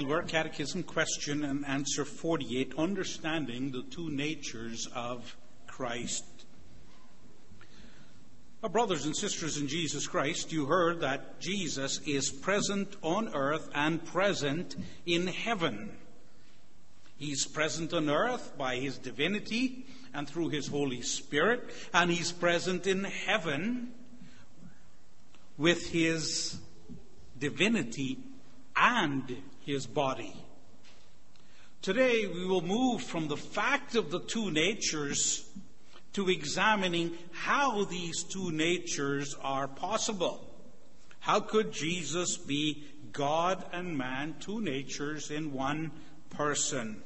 Heidelberg Catechism, question and answer 48, understanding the two natures of Christ. Our brothers and sisters in Jesus Christ, you heard that Jesus is present on earth and present in heaven. He's present on earth by his divinity and through his Holy Spirit, and he's present in heaven with his divinity and his body. Today we will move from the fact of the two natures to examining how these two natures are possible. How could Jesus be God and man, two natures in one person?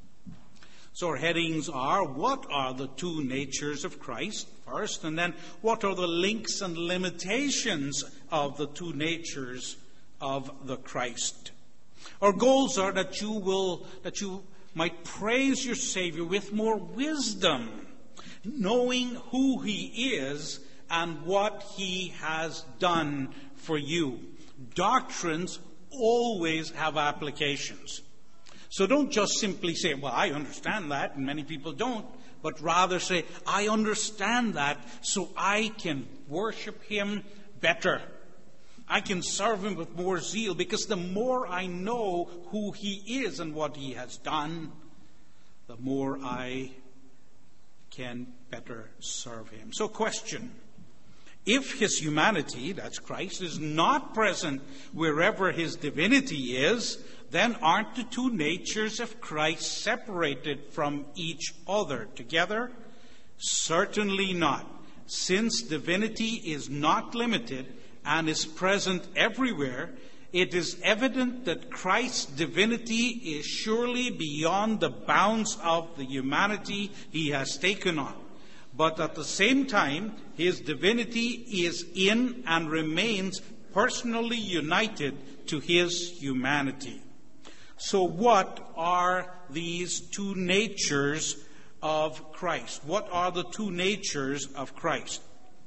So our headings are, what are the two natures of Christ first, and then what are the links and limitations of the two natures of the Christ? Our goals are that you might praise your Savior with more wisdom, knowing who he is and what he has done for you. Doctrines always have applications. So don't just simply say, well, I understand that, and many people don't, but rather say, I understand that so I can worship him better. I can serve him with more zeal, because the more I know who he is and what he has done, the more I can better serve him. So question, if his humanity, that's Christ, is not present wherever his divinity is, then aren't the two natures of Christ separated from each other together? Certainly not. Since divinity is not limited and is present everywhere, it is evident that Christ's divinity is surely beyond the bounds of the humanity he has taken on. But at the same time, his divinity is in and remains personally united to his humanity. So what are these two natures of Christ? What are the two natures of Christ?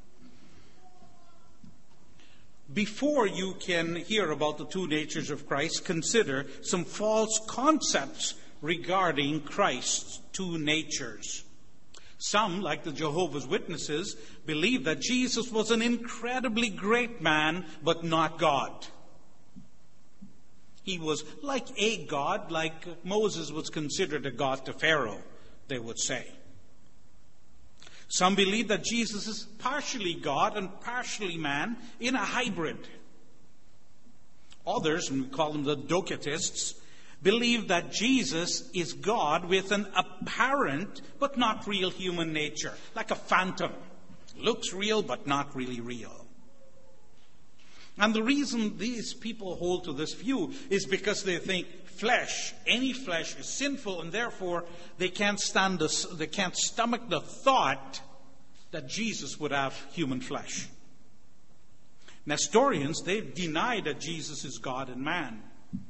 Before you can hear about the two natures of Christ, consider some false concepts regarding Christ's two natures. Some, like the Jehovah's Witnesses, believe that Jesus was an incredibly great man, but not God. He was like a god, like Moses was considered a god to Pharaoh, they would say. Some believe that Jesus is partially God and partially man in a hybrid. Others, and we call them the Docetists, believe that Jesus is God with an apparent but not real human nature, like a phantom. Looks real but not really real. And the reason these people hold to this view is because they think any flesh is sinful, and therefore they can't stomach the thought that Jesus would have human flesh. Nestorians, they deny that Jesus is God and man.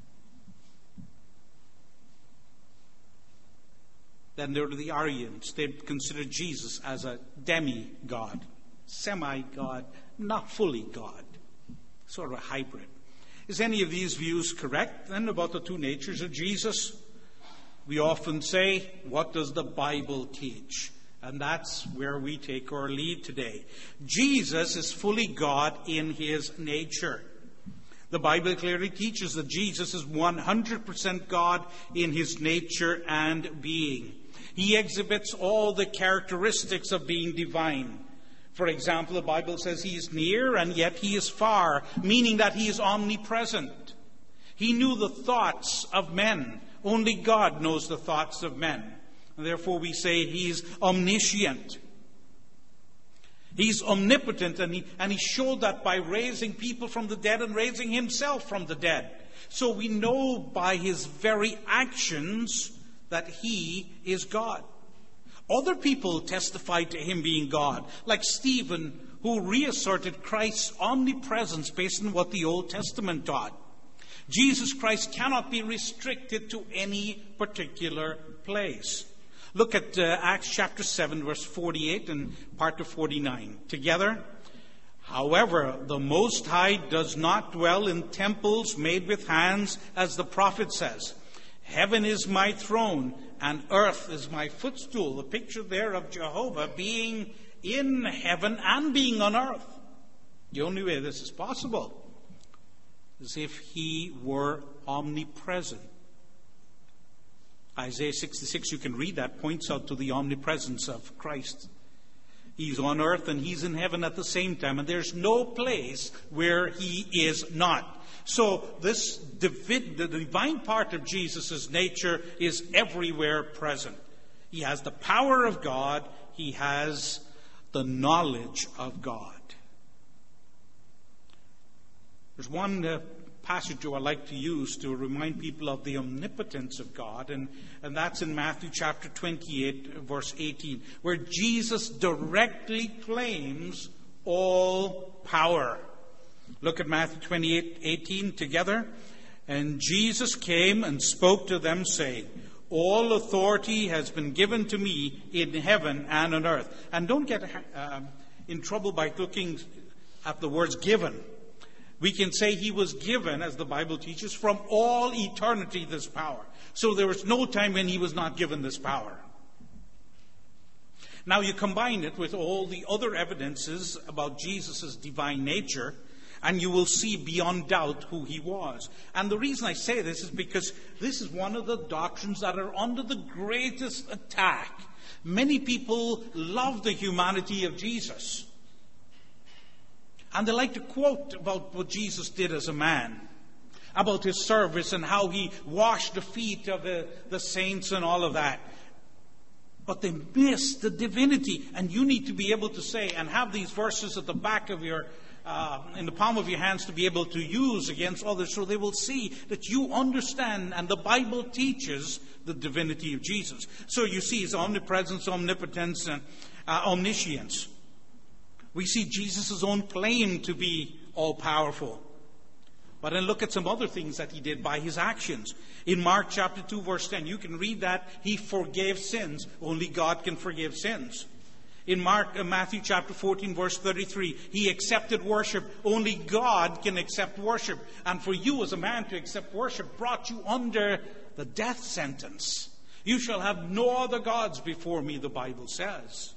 Then there are the Arians. They consider Jesus as a demigod, semi-God, not fully God. Sort of a hybrid. Is any of these views correct then about the two natures of Jesus? We often say, what does the Bible teach? And that's where we take our lead today. Jesus is fully God in his nature. The Bible clearly teaches that Jesus is 100% God in his nature and being. He exhibits all the characteristics of being divine. For example, the Bible says he is near and yet he is far, meaning that he is omnipresent. He knew the thoughts of men. Only God knows the thoughts of men. And therefore we say he's omniscient. He's omnipotent, and he showed that by raising people from the dead and raising himself from the dead. So we know by his very actions that he is God. Other people testified to him being God, like Stephen, who reasserted Christ's omnipresence based on what the Old Testament taught. Jesus Christ cannot be restricted to any particular place. Look at Acts chapter 7, verse 48 and part of 49. Together, However, the Most High does not dwell in temples made with hands, as the prophet says. Heaven is my throne, and earth is my footstool. The picture there of Jehovah being in heaven and being on earth. The only way this is possible is if he were omnipresent. Isaiah 66, you can read that, points out to the omnipresence of Christ. He's on earth and he's in heaven at the same time, and there's no place where he is not. So the divine part of Jesus' nature is everywhere present. He has the power of God. He has the knowledge of God. There's one passage I like to use to remind people of the omnipotence of God, and that's in Matthew chapter 28, verse 18, where Jesus directly claims all power. Look at Matthew 28, 18 together. And Jesus came and spoke to them, saying, all authority has been given to me in heaven and on earth. And don't get in trouble by looking at the words given. We can say he was given, as the Bible teaches, from all eternity this power. So there was no time when he was not given this power. Now you combine it with all the other evidences about Jesus' divine nature, and you will see beyond doubt who he was. And the reason I say this is because this is one of the doctrines that are under the greatest attack. Many people love the humanity of Jesus. And they like to quote about what Jesus did as a man, about his service and how he washed the feet of the saints and all of that. But they miss the divinity. And you need to be able to say, and have these verses at the back of your, in the palm of your hands to be able to use against others, so they will see that you understand, and the Bible teaches the divinity of Jesus. So you see his omnipresence, omnipotence, and omniscience. We see Jesus' own claim to be all-powerful. But then look at some other things that he did by his actions. In Mark chapter 2, verse 10, you can read that he forgave sins. Only God can forgive sins. In Matthew chapter 14, verse 33, he accepted worship. Only God can accept worship. And for you as a man to accept worship brought you under the death sentence. You shall have no other gods before me, the Bible says.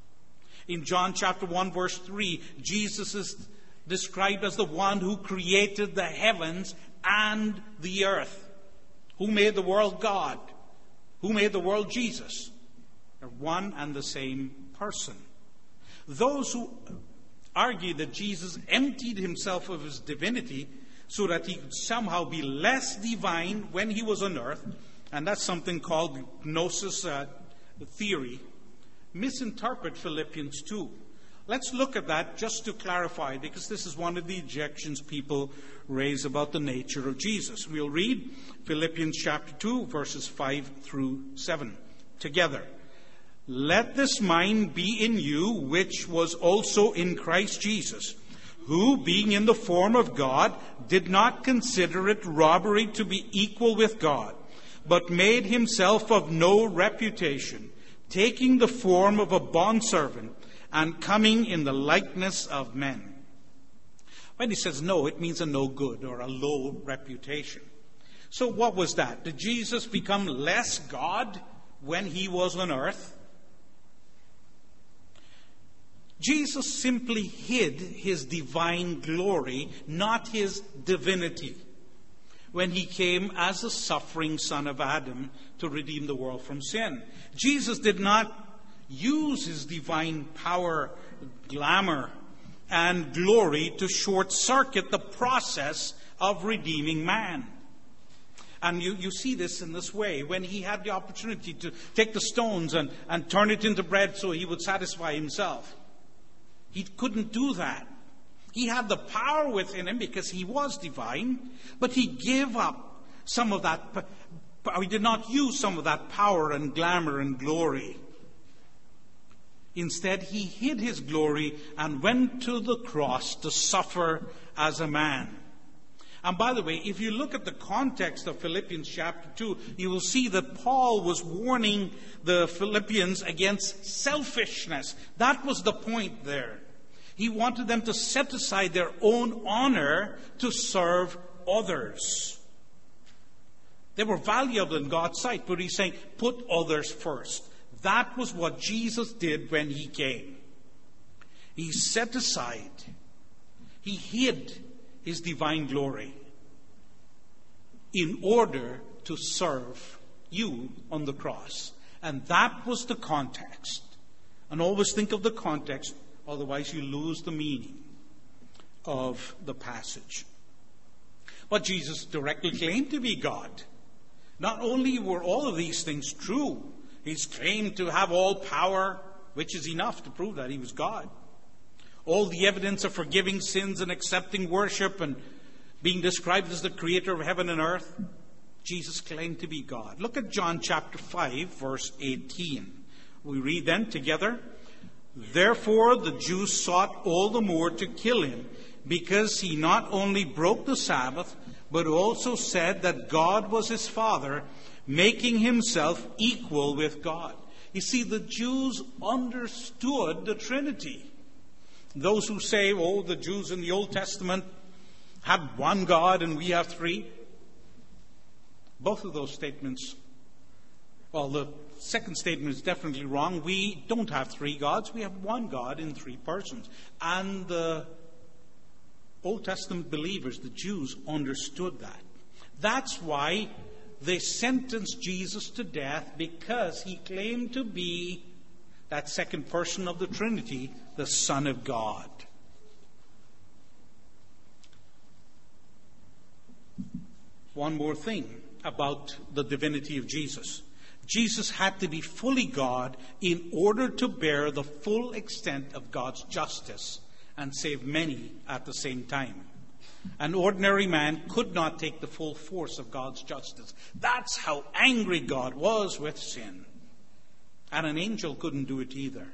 In John chapter 1, verse 3, Jesus is described as the one who created the heavens and the earth. Who made the world? God. Who made the world? Jesus. They're one and the same person. Those who argue that Jesus emptied himself of his divinity so that he could somehow be less divine when he was on earth, and that's something called gnosis theory, misinterpret Philippians 2. Let's look at that just to clarify, because this is one of the objections people raise about the nature of Jesus. We'll read Philippians chapter 2, verses 5 through 7 together. Let this mind be in you, which was also in Christ Jesus, who, being in the form of God, did not consider it robbery to be equal with God, but made himself of no reputation, taking the form of a bondservant and coming in the likeness of men. When he says no, it means a no good or a low reputation. So what was that? Did Jesus become less God when he was on earth? Jesus simply hid his divine glory, not his divinity, when he came as a suffering son of Adam to redeem the world from sin. Jesus did not use his divine power, glamour, and glory to short-circuit the process of redeeming man. And you see this in this way. When he had the opportunity to take the stones and turn it into bread so he would satisfy himself, he couldn't do that. He had the power within him because he was divine, but he gave up some of that. He did not use some of that power and glamour and glory. Instead, he hid his glory and went to the cross to suffer as a man. And by the way, if you look at the context of Philippians chapter 2, you will see that Paul was warning the Philippians against selfishness. That was the point there. He wanted them to set aside their own honor to serve others. They were valuable in God's sight, but he's saying, put others first. That was what Jesus did when he came. He set aside, he hid his divine glory in order to serve you on the cross. And that was the context. And always think of the context, otherwise you lose the meaning of the passage. But Jesus directly claimed to be God. Not only were all of these things true, he's claimed to have all power, which is enough to prove that he was God. All the evidence of forgiving sins and accepting worship and being described as the creator of heaven and earth, Jesus claimed to be God. Look at John chapter 5, verse 18. We read then together, "Therefore the Jews sought all the more to kill him, because he not only broke the Sabbath, but also said that God was his Father, making himself equal with God." You see, the Jews understood the Trinity. Those who say, oh, the Jews in the Old Testament had one God and we have three. Both of those statements, well, the second statement is definitely wrong. We don't have three gods. We have one God in three persons. And the Old Testament believers, the Jews, understood that. That's why they sentenced Jesus to death, because he claimed to be that second person of the Trinity, the Son of God. One more thing about the divinity of Jesus. Jesus had to be fully God in order to bear the full extent of God's justice and save many at the same time. An ordinary man could not take the full force of God's justice. That's how angry God was with sin. And an angel couldn't do it either.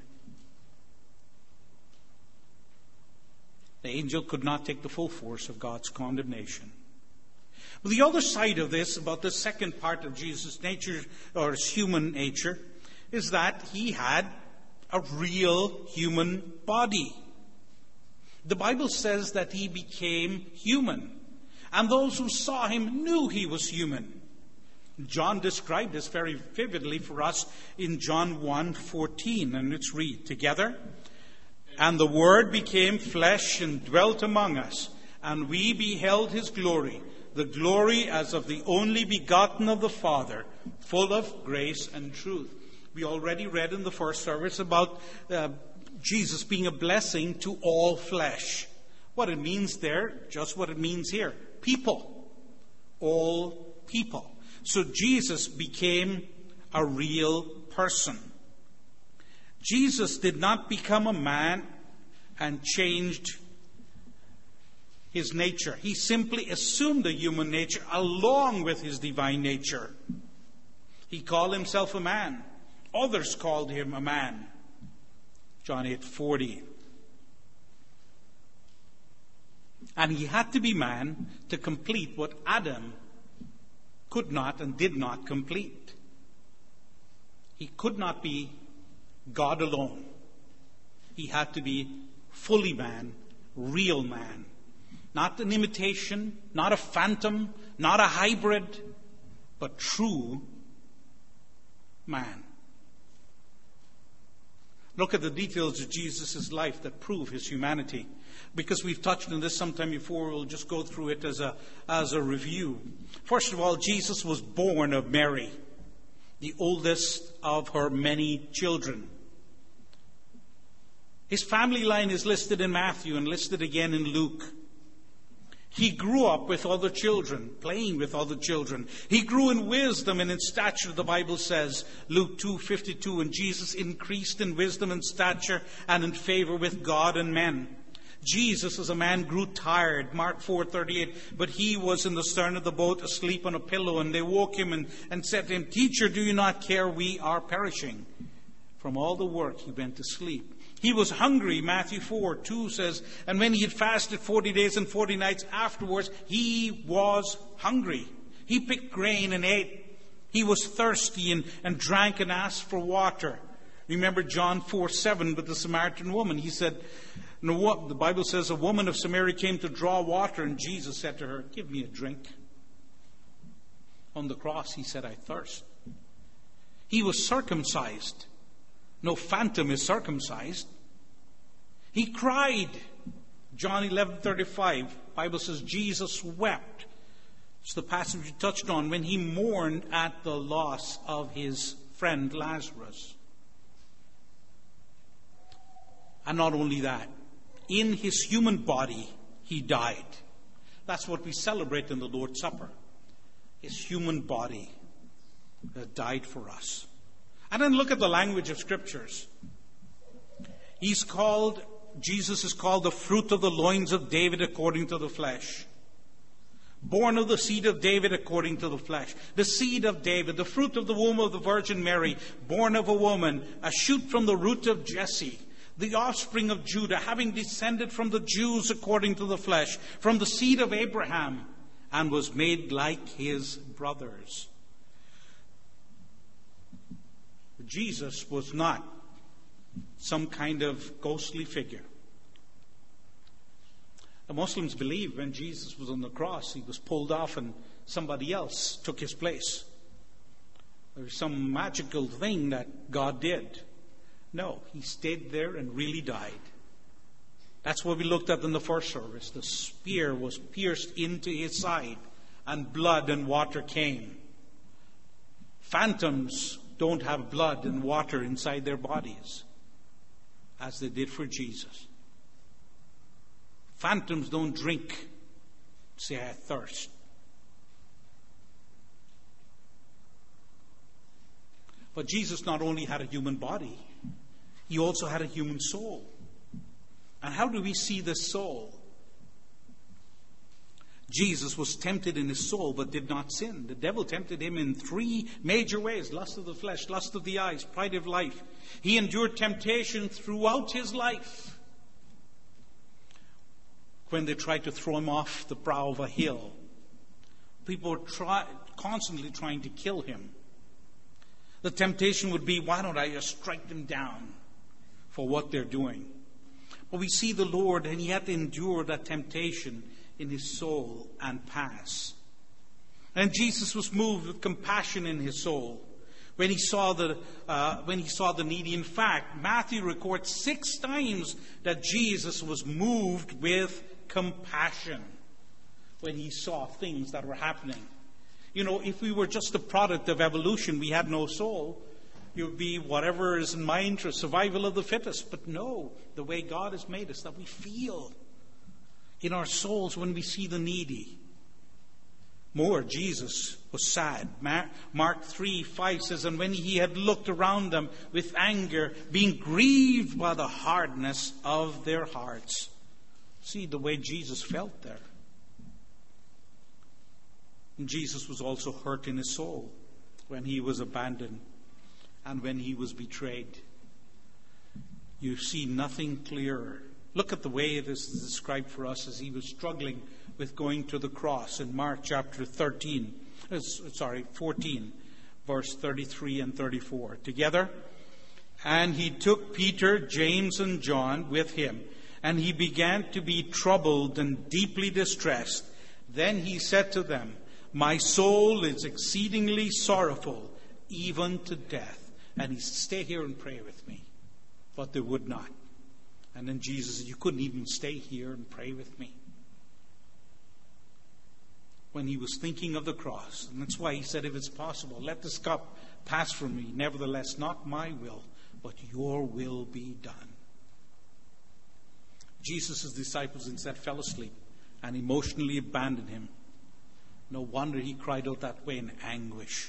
The angel could not take the full force of God's condemnation. But the other side of this, about the second part of Jesus' nature, or his human nature, is that he had a real human body. The Bible says that he became human, and those who saw him knew he was human. John described this very vividly for us in John 1:14, and let's read together. "And the Word became flesh and dwelt among us, and we beheld his glory, the glory as of the only begotten of the Father, full of grace and truth." We already read in the first service about Jesus being a blessing to all flesh. What it means there, just what it means here. People. All people. So Jesus became a real person. Jesus did not become a man and changed his nature. He simply assumed a human nature along with his divine nature. He called himself a man. Others called him a man. John 8:40. And he had to be man to complete what Adam could not and did not complete. He could not be God alone. He had to be fully man, real man. Not an imitation, not a phantom, not a hybrid, but true man. Look at the details of Jesus' life that prove his humanity. Because we've touched on this sometime before, we'll just go through it as a review. First of all, Jesus was born of Mary, the oldest of her many children. His family line is listed in Matthew and listed again in Luke. He grew up with other children, playing with other children. He grew in wisdom and in stature, the Bible says, Luke 2:52, and Jesus increased in wisdom and stature and in favor with God and men. Jesus as a man grew tired, Mark 4:38, but he was in the stern of the boat asleep on a pillow, and they woke him and said to him, "Teacher, do you not care? We are perishing." From all the work he went to sleep. He was hungry, Matthew 4:2 says, and when he had fasted 40 days and 40 nights afterwards, he was hungry. He picked grain and ate. He was thirsty and drank and asked for water. Remember John 4:7 with the Samaritan woman. He said, And the Bible says a woman of Samaria came to draw water, and Jesus said to her, "Give me a drink." On the cross, he said, "I thirst." He was circumcised. No phantom is circumcised. He cried. John 11:35, Bible says Jesus wept. It's the passage we touched on when he mourned at the loss of his friend Lazarus. And not only that, in his human body, he died. That's what we celebrate in the Lord's Supper. His human body that died for us. And then look at the language of Scriptures. Jesus is called the fruit of the loins of David according to the flesh. Born of the seed of David according to the flesh. The seed of David, the fruit of the womb of the Virgin Mary, born of a woman, a shoot from the root of Jesse, the offspring of Judah, having descended from the Jews according to the flesh, from the seed of Abraham, and was made like his brothers. Jesus was not some kind of ghostly figure. The Muslims believe when Jesus was on the cross, he was pulled off and somebody else took his place. There was some magical thing that God did. No, he stayed there and really died. That's what we looked at in the first service. The spear was pierced into his side, and blood and water came. Phantoms don't have blood and water inside their bodies, as they did for Jesus. Phantoms don't drink, say, "I thirst." But Jesus not only had a human body, he also had a human soul. And how do we see this soul? Jesus was tempted in his soul but did not sin. The devil tempted him in 3 major ways: lust of the flesh, lust of the eyes, pride of life. He endured temptation throughout his life. When they tried to throw him off the brow of a hill, people were constantly trying to kill him. The temptation would be, why don't I just strike them down for what they're doing? But we see the Lord, and he had to endure that temptation in his soul and pass. And Jesus was moved with compassion in his soul when he saw the needy. In fact, Matthew records 6 times that Jesus was moved with compassion when he saw things that were happening. You know, if we were just a product of evolution, we had no soul, it would be whatever is in my interest, survival of the fittest. But no, the way God has made us, that we feel in our souls when we see the needy. More, Jesus was sad. Mark 3:5 says, "And when he had looked around them with anger, being grieved by the hardness of their hearts." See the way Jesus felt there. And Jesus was also hurt in his soul when he was abandoned and when he was betrayed. You see nothing clearer. Look at the way this is described for us as he was struggling with going to the cross in Mark chapter 14, verse 33 and 34. Together, "And he took Peter, James, and John with him, and he began to be troubled and deeply distressed. Then he said to them, 'My soul is exceedingly sorrowful, even to death.'" And he said, "Stay here and pray with me." But they would not. And then Jesus said, "You couldn't even stay here and pray with me." When he was thinking of the cross. And that's why he said, "If it's possible, let this cup pass from me. Nevertheless, not my will, but your will be done." Jesus' disciples instead fell asleep and emotionally abandoned him. No wonder he cried out that way in anguish.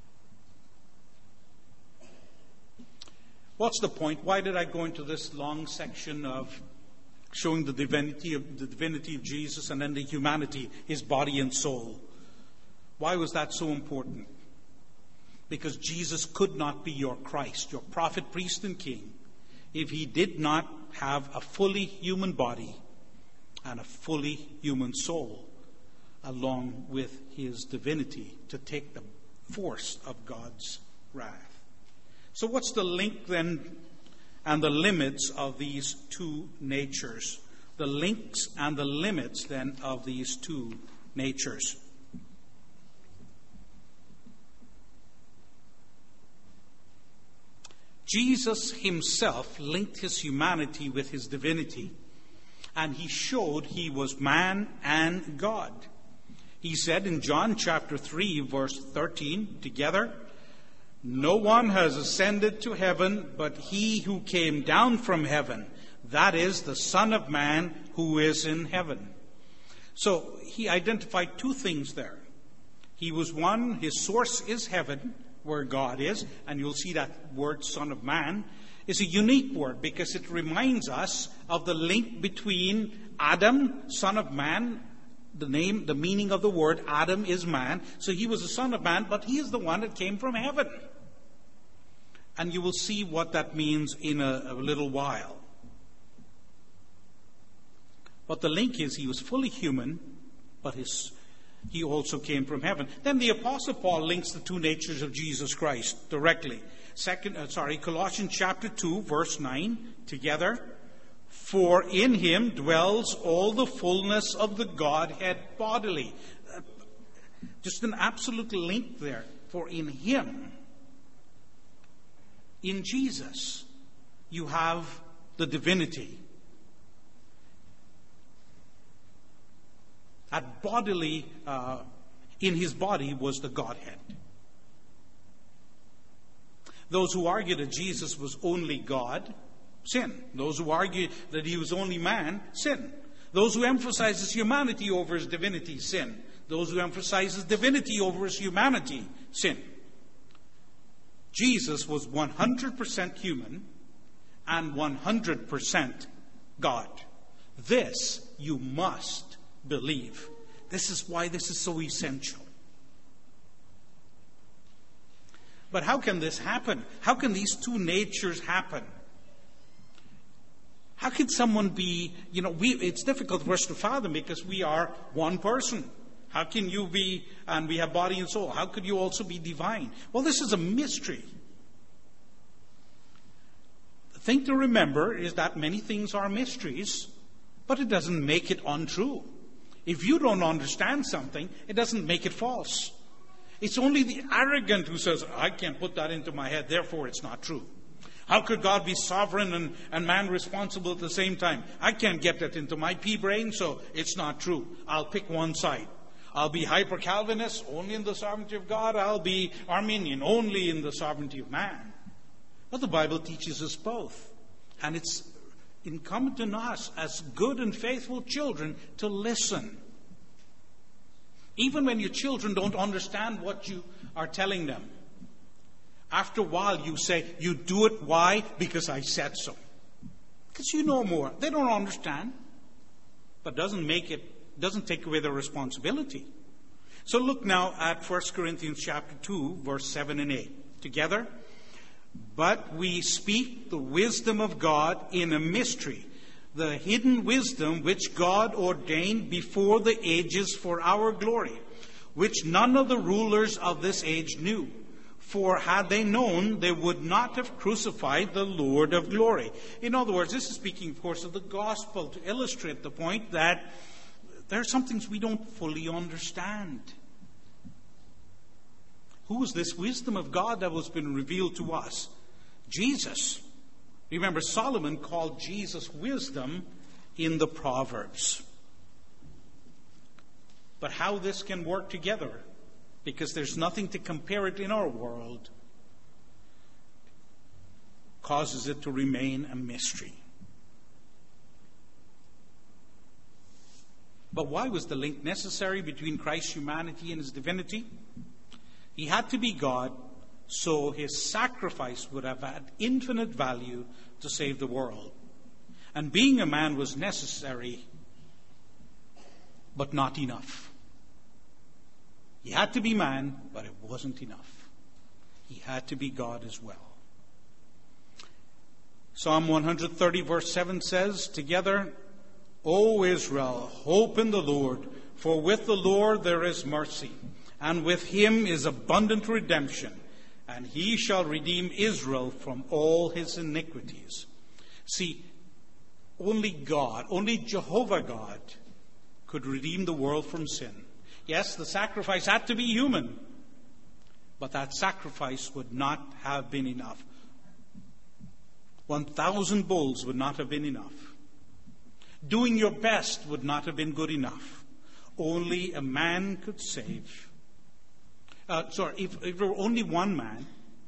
What's the point? Why did I go into this long section of showing the divinity of Jesus and then the humanity, his body and soul? Why was that so important? Because Jesus could not be your Christ, your prophet, priest, and king, if he did not have a fully human body and a fully human soul, along with his divinity, to take the force of God's wrath. So what's the link then and the limits of these two natures. The links and the limits, then, of these two natures. Jesus himself linked his humanity with his divinity, and he showed he was man and God. He said in John chapter 3, verse 13, together, "No one has ascended to heaven but he who came down from heaven, that is, the Son of Man who is in heaven." So he identified two things there. He was one, his source is heaven, where God is, and you'll see that word Son of Man is a unique word because it reminds us of the link between Adam, Son of Man. The meaning of the word Adam is man. So he was a son of man, but he is the one that came from heaven. And you will see what that means in a little while. But the link is he was fully human, but he also came from heaven. Then the Apostle Paul links the two natures of Jesus Christ directly. Colossians chapter 2, verse 9, together. "For in him dwells all the fullness of the Godhead bodily." Just an absolute link there. For in him, in Jesus, you have the divinity. That bodily, in his body was the Godhead. Those who argue that Jesus was only God, sin. Those who argue that he was only man, sin. Those who emphasize his humanity over his divinity, sin. Those who emphasize his divinity over his humanity, sin. Jesus was 100% human and 100% God. This you must believe. This is why this is so essential. But how can this happen? How can these two natures happen? How can someone be, it's difficult for us to fathom because we are one person. How can you be, and we have body and soul, how could you also be divine? Well, this is a mystery. The thing to remember is that many things are mysteries, but it doesn't make it untrue. If you don't understand something, it doesn't make it false. It's only the arrogant who says, I can't put that into my head, therefore it's not true. How could God be sovereign and man responsible at the same time? I can't get that into my pea brain, so it's not true. I'll pick one side. I'll be hyper-Calvinist, only in the sovereignty of God. I'll be Arminian, only in the sovereignty of man. But the Bible teaches us both. And it's incumbent on us as good and faithful children to listen. Even when your children don't understand what you are telling them. After a while you say, you do it, why? Because I said so. Because you know more. They don't understand. But doesn't take away their responsibility. So look now at 1 Corinthians chapter 2, verse 7 and 8. Together. But we speak the wisdom of God in a mystery, the hidden wisdom which God ordained before the ages for our glory, which none of the rulers of this age knew. For had they known, they would not have crucified the Lord of glory. In other words, this is speaking, of course, of the gospel to illustrate the point that there are some things we don't fully understand. Who is this wisdom of God that was been revealed to us? Jesus. Remember, Solomon called Jesus wisdom in the Proverbs. But how this can work together, because there's nothing to compare it in our world, causes it to remain a mystery. But why was the link necessary between Christ's humanity and his divinity? He had to be God, so his sacrifice would have had infinite value to save the world. And being a man was necessary, but not enough. He had to be man, but it wasn't enough. He had to be God as well. Psalm 130 verse 7 says, together, O Israel, hope in the Lord, for with the Lord there is mercy, and with him is abundant redemption, and he shall redeem Israel from all his iniquities. See, only God, only Jehovah God, could redeem the world from sin. Yes, the sacrifice had to be human, but that sacrifice would not have been enough. 1,000 bulls would not have been enough. Doing your best would not have been good enough. Only a man could save. If there were only one man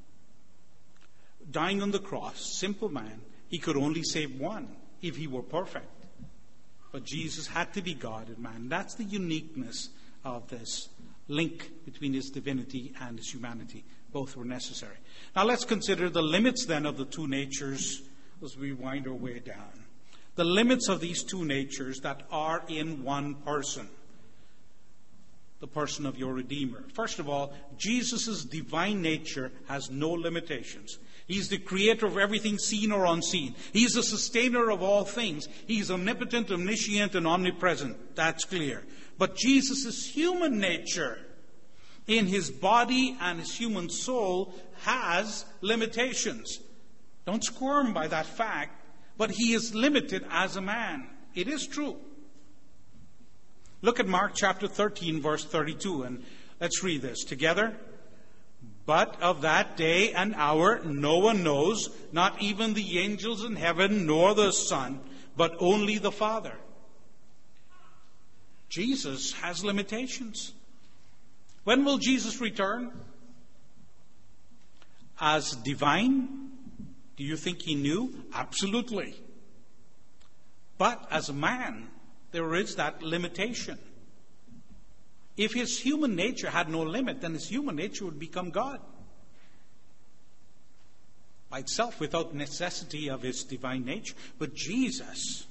dying on the cross, simple man, he could only save one if he were perfect. But Jesus had to be God and man. That's the uniqueness of this link between his divinity and his humanity. Both were necessary. Now let's consider the limits then of the two natures as we wind our way down. The limits of these two natures that are in one person. The person of your Redeemer. First of all, Jesus' divine nature has no limitations. He's the creator of everything seen or unseen. He's the sustainer of all things. He's omnipotent, omniscient, and omnipresent. That's clear. But Jesus' human nature, in his body and his human soul, has limitations. Don't squirm by that fact, but he is limited as a man. It is true. Look at Mark chapter 13, verse 32, and let's read this together. But of that day and hour no one knows, not even the angels in heaven, nor the Son, but only the Father. Jesus has limitations. When will Jesus return? As divine? Do you think he knew? Absolutely. But as a man, there is that limitation. If his human nature had no limit, then his human nature would become God by itself, without necessity of his divine nature. But Jesus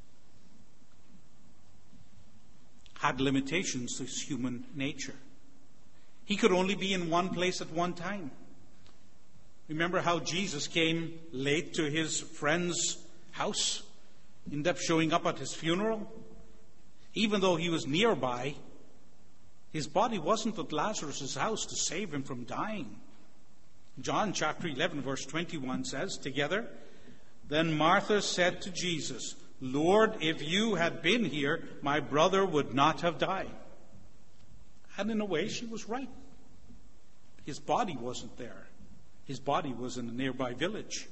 had limitations to his human nature. He could only be in one place at one time. Remember how Jesus came late to his friend's house, ended up showing up at his funeral? Even though he was nearby, his body wasn't at Lazarus' house to save him from dying. John chapter 11, verse 21 says, together, Then Martha said to Jesus, Lord, if you had been here, my brother would not have died. And in a way, she was right. His body wasn't there. His body was in a nearby village.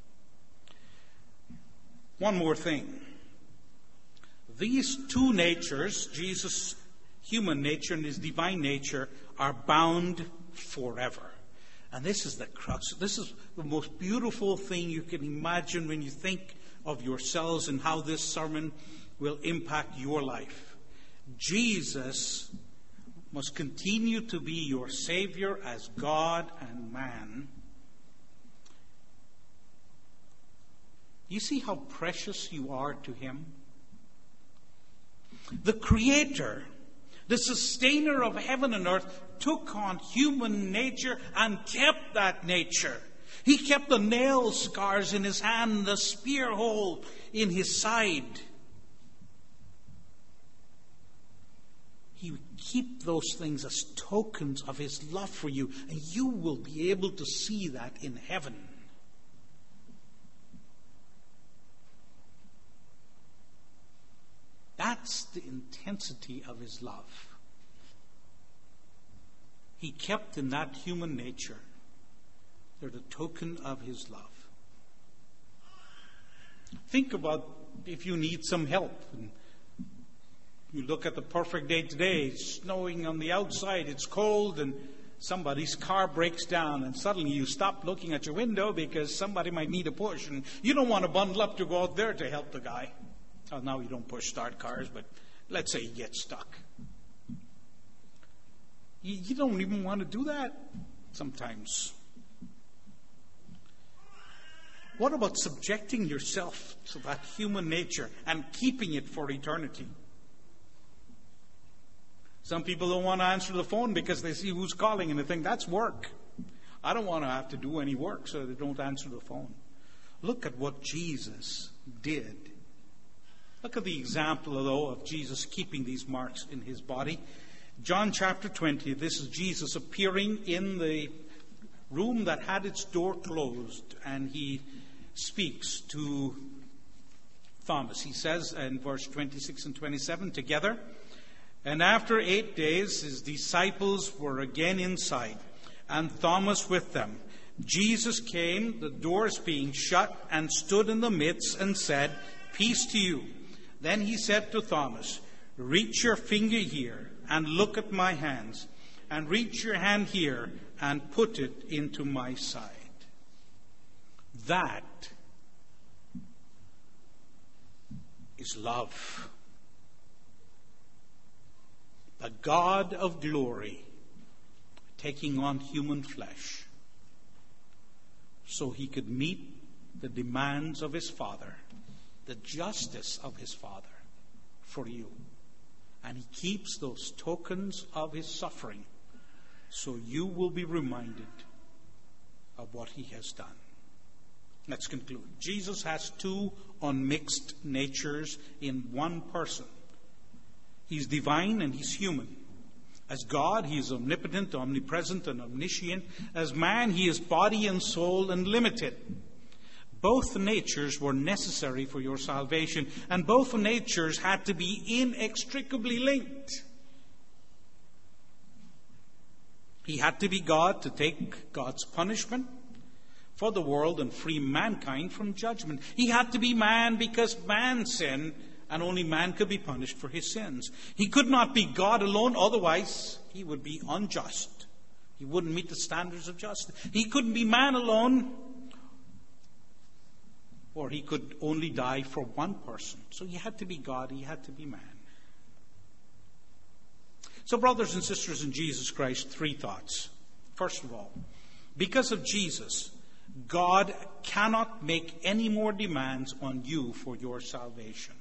One more thing. These two natures, Jesus' human nature and his divine nature, are bound forever. And this is the crux. This is the most beautiful thing you can imagine when you think of yourselves and how this sermon will impact your life. Jesus must continue to be your Savior as God and man. You see how precious you are to him? The Creator, the sustainer of heaven and earth, took on human nature and kept that nature. He kept the nail scars in his hand, the spear hole in his side. He would keep those things as tokens of his love for you, and you will be able to see that in heaven. That's the intensity of his love. He kept in that human nature. They're the token of his love. Think about if you need some help. And you look at the perfect day today. It's snowing on the outside. It's cold and somebody's car breaks down. And suddenly you stop looking at your window because somebody might need a push. And you don't want to bundle up to go out there to help the guy. Oh, now you don't push start cars, but let's say you get stuck. You don't even want to do that sometimes. What about subjecting yourself to that human nature and keeping it for eternity? Some people don't want to answer the phone because they see who's calling and they think that's work. I don't want to have to do any work, so they don't answer the phone. Look at what Jesus did. Look at the example, though, of Jesus keeping these marks in his body. John chapter 20, this is Jesus appearing in the room that had its door closed, and he speaks to Thomas. He says in verse 26 and 27 together, "And after 8 days his disciples were again inside, and Thomas with them. Jesus came, the doors being shut, and stood in the midst and said, 'Peace to you.' Then he said to Thomas, 'Reach your finger here and look at my hands, and reach your hand here and put it into my side.'" That is love. The God of glory taking on human flesh so he could meet the demands of his Father, the justice of his Father for you. And he keeps those tokens of his suffering so you will be reminded of what he has done. Let's conclude. Jesus has two unmixed natures in one person. He's divine and he's human. As God, he is omnipotent, omnipresent, and omniscient. As man, he is body and soul and limited. Both natures were necessary for your salvation, and both natures had to be inextricably linked. He had to be God to take God's punishment for the world and free mankind from judgment. He had to be man because man sinned, and only man could be punished for his sins. He could not be God alone, otherwise he would be unjust. He wouldn't meet the standards of justice. He couldn't be man alone, or he could only die for one person. So he had to be God, he had to be man. So brothers and sisters in Jesus Christ, three thoughts. First of all, because of Jesus, God cannot make any more demands on you for your salvation.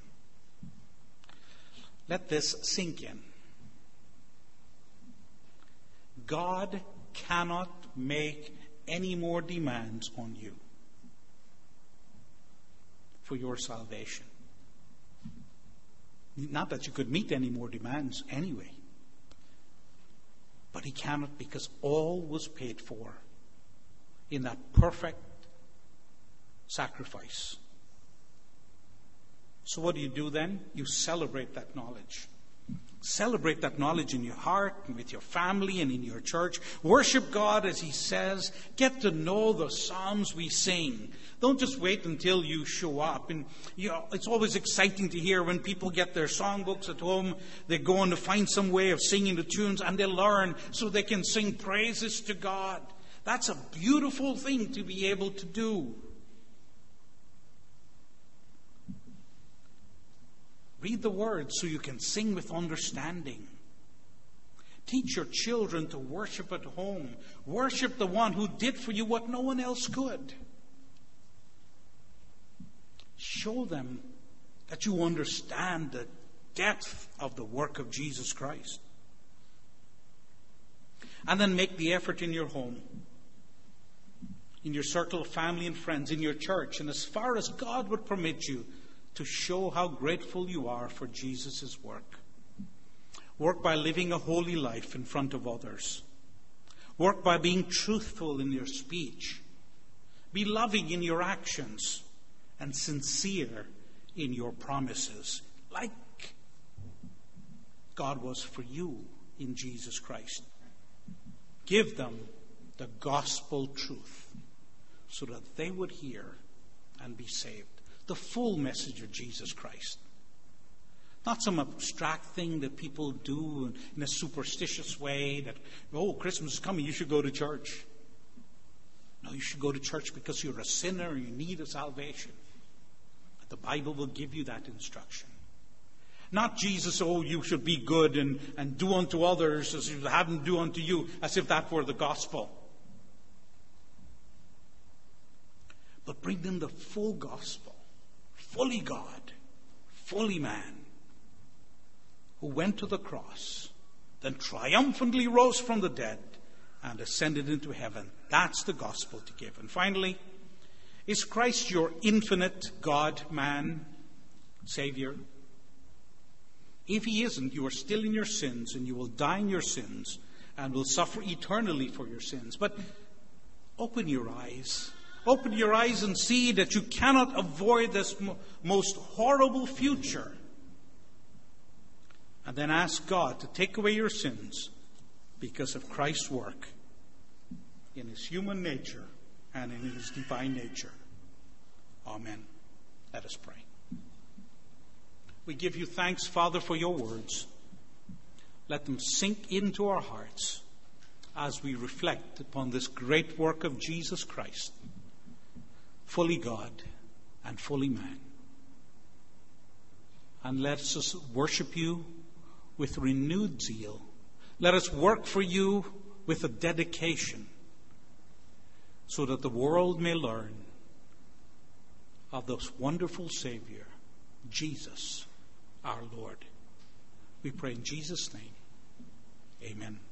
Let this sink in. God cannot make any more demands on you for your salvation. Not that you could meet any more demands anyway. But he cannot, because all was paid for in that perfect sacrifice. So what do you do then? You celebrate that knowledge. Celebrate that knowledge in your heart and with your family and in your church. Worship God as he says. Get to know the psalms we sing. Don't just wait until you show up. And it's always exciting to hear when people get their songbooks at home. They go on to find some way of singing the tunes, and they learn so they can sing praises to God. That's a beautiful thing to be able to do. Read the Word so you can sing with understanding. Teach your children to worship at home. Worship the one who did for you what no one else could. Show them that you understand the depth of the work of Jesus Christ. And then make the effort in your home, in your circle of family and friends, in your church, and as far as God would permit you, to show how grateful you are for Jesus' work. Work by living a holy life in front of others. Work by being truthful in your speech. Be loving in your actions and sincere in your promises, like God was for you in Jesus Christ. Give them the gospel truth so that they would hear and be saved. The full message of Jesus Christ. Not some abstract thing that people do in a superstitious way that, oh, Christmas is coming, you should go to church. No, you should go to church because you're a sinner and you need a salvation. The Bible will give you that instruction. Not Jesus, oh, you should be good and do unto others as you have them do unto you, as if that were the gospel. But bring them the full gospel. Fully God, fully man, who went to the cross, then triumphantly rose from the dead and ascended into heaven. That's the gospel to give. And finally, is Christ your infinite God, man, Savior? If he isn't, you are still in your sins, and you will die in your sins and will suffer eternally for your sins. But open your eyes Open your eyes and see that you cannot avoid this most horrible future. And then ask God to take away your sins because of Christ's work in his human nature and in his divine nature. Amen. Let us pray. We give you thanks, Father, for your words. Let them sink into our hearts as we reflect upon this great work of Jesus Christ, fully God and fully man. And let us worship you with renewed zeal. Let us work for you with a dedication so that the world may learn of this wonderful Savior, Jesus, our Lord. We pray in Jesus' name. Amen.